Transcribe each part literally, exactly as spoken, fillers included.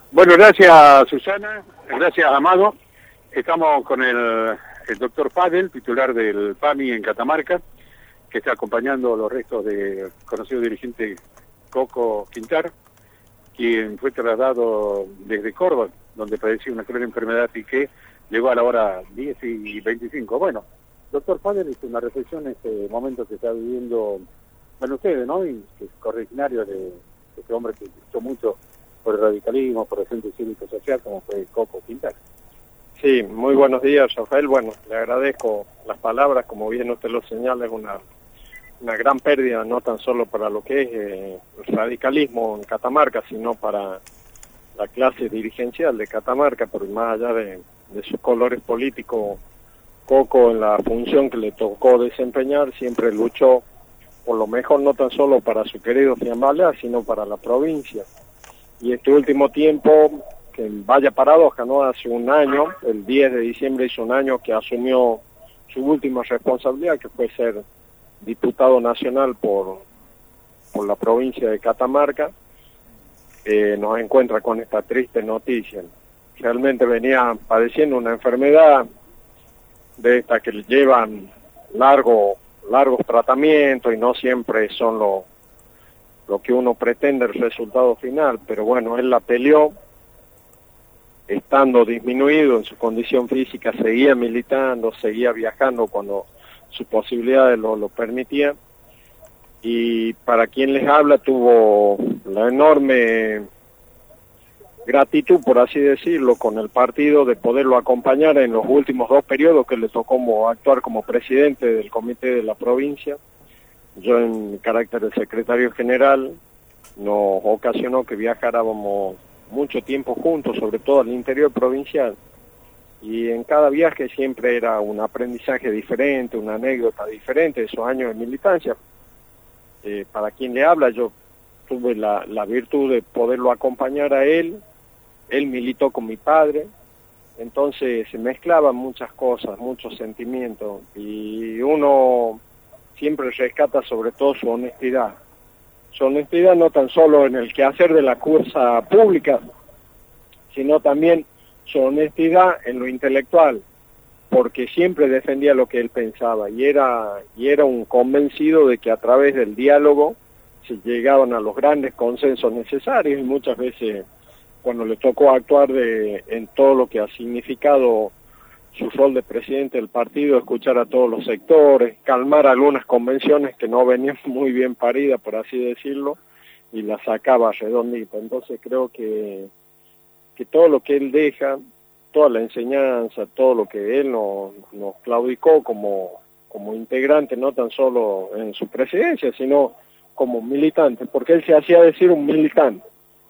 Bueno, gracias Susana, gracias Amado. Estamos con el, el doctor Padel, titular del P A M I en Catamarca, que está acompañando los restos del conocido dirigente Coco Quintar, quien fue trasladado desde Córdoba, donde padecía una cruel enfermedad y que llegó a la hora diez y veinticinco. Bueno, doctor Padel, hizo una reflexión en este momento que está viviendo, bueno, ustedes, ¿no? Y que es originario de, de este hombre que luchó mucho por el radicalismo, por el Frente Cívico Social, como fue Coco Quintar. Sí, muy buenos días, Rafael. Bueno, le agradezco las palabras, como bien usted lo señala, es una, una gran pérdida, no tan solo para lo que es eh, el radicalismo en Catamarca, sino para la clase dirigencial de Catamarca, pero más allá de, de sus colores políticos. Coco, en la función que le tocó desempeñar, siempre luchó por lo mejor, no tan solo para su querido Fiambalá, sino para la provincia. Y este último tiempo, que vaya paradoja, ¿no? Hace un año, el diez de diciembre hizo un año que asumió su última responsabilidad, que fue ser diputado nacional por, por la provincia de Catamarca. Eh, nos encuentra con esta triste noticia. Realmente venía padeciendo una enfermedad de esta que llevan largo, largos tratamientos y no siempre son los lo que uno pretende el resultado final, pero bueno, él la peleó, estando disminuido en su condición física, seguía militando, seguía viajando cuando sus posibilidades lo, lo permitían, y para quien les habla tuvo la enorme gratitud, por así decirlo, con el partido de poderlo acompañar en los últimos dos periodos que le tocó como actuar como presidente del comité de la provincia. Yo, en carácter de secretario general, nos ocasionó que viajáramos mucho tiempo juntos, sobre todo al interior provincial, y en cada viaje siempre era un aprendizaje diferente, una anécdota diferente de esos años de militancia. Eh, para quien le habla, yo tuve la, la virtud de poderlo acompañar a él, él militó con mi padre, entonces se mezclaban muchas cosas, muchos sentimientos, y uno siempre rescata sobre todo su honestidad. Su honestidad no tan solo en el quehacer de la cursa pública, sino también su honestidad en lo intelectual, porque siempre defendía lo que él pensaba y era, y era un convencido de que a través del diálogo se llegaban a los grandes consensos necesarios, y muchas veces cuando le tocó actuar de, en todo lo que ha significado su rol de presidente del partido, escuchar a todos los sectores, calmar algunas convenciones que no venían muy bien paridas, por así decirlo, y las sacaba redondita. Entonces creo que, que todo lo que él deja, toda la enseñanza, todo lo que él nos, nos claudicó como, como integrante, no tan solo en su presidencia, sino como militante, porque él se hacía decir un militante.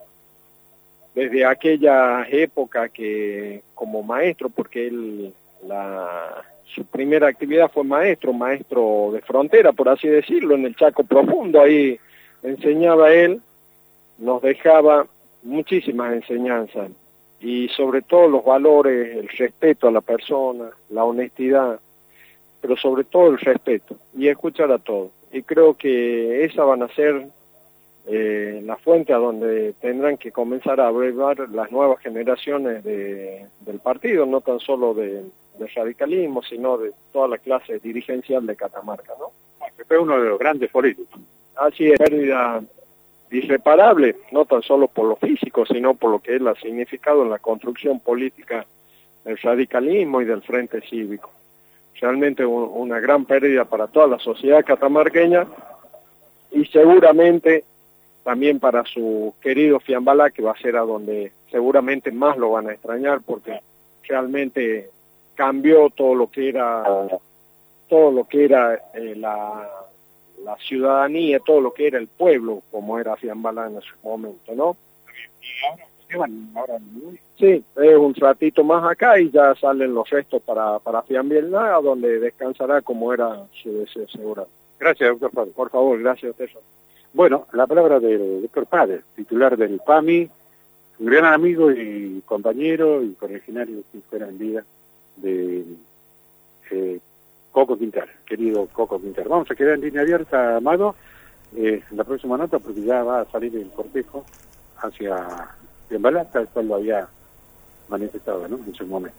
Desde aquella época que como maestro, porque él, la, su primera actividad fue maestro, maestro de frontera, por así decirlo, en el Chaco Profundo, ahí enseñaba él, nos dejaba muchísimas enseñanzas, y sobre todo los valores, el respeto a la persona, la honestidad, pero sobre todo el respeto, y escuchar a todos. Y creo que esas van a ser Eh, la fuente a donde tendrán que comenzar a abrevar las nuevas generaciones de, del partido, no tan solo de, de radicalismo, sino de toda la clase dirigencial de Catamarca, ¿no? Fue uno de los grandes políticos. Así es, pérdida irreparable, no tan solo por lo físico, sino por lo que él ha significado en la construcción política del radicalismo y del Frente Cívico. Realmente un, una gran pérdida para toda la sociedad catamarqueña, y seguramente también para su querido Fiambalá, que va a ser a donde seguramente más lo van a extrañar, porque realmente cambió todo lo que era todo lo que era eh, la, la ciudadanía, todo lo que era el pueblo, como era Fiambalá en su momento, ¿no? ¿Y ahora? ahora Sí, es un ratito más acá y ya salen los restos para, para Fiambalá, donde descansará como era su deseo seguro. Gracias, doctor Padel. Por favor, gracias a usted. Bueno, la palabra del doctor Padel, titular del P A M I, un gran amigo y compañero y correligionario, si fuera en vida, de eh, Coco Quintar, querido Coco Quintar. Vamos a quedar en línea abierta, Amado, eh, la próxima nota, porque ya va a salir el cortejo hacia Fiambalá, tal cual lo había manifestado, ¿no?, en su momento.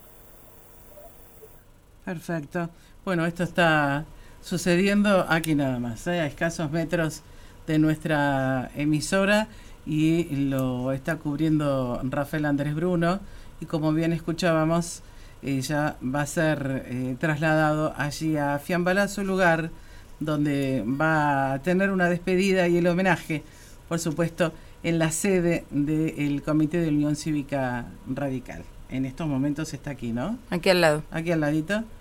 Perfecto. Bueno, esto está sucediendo aquí nada más, ¿eh? A escasos metros de nuestra emisora, y lo está cubriendo Rafael Andrés Bruno, y como bien escuchábamos, eh, ya va a ser eh, trasladado allí a Fiambalá, su lugar donde va a tener una despedida y el homenaje, por supuesto, en la sede del Comité de Unión Cívica Radical. En estos momentos está aquí, ¿no? Aquí al lado. Aquí al ladito.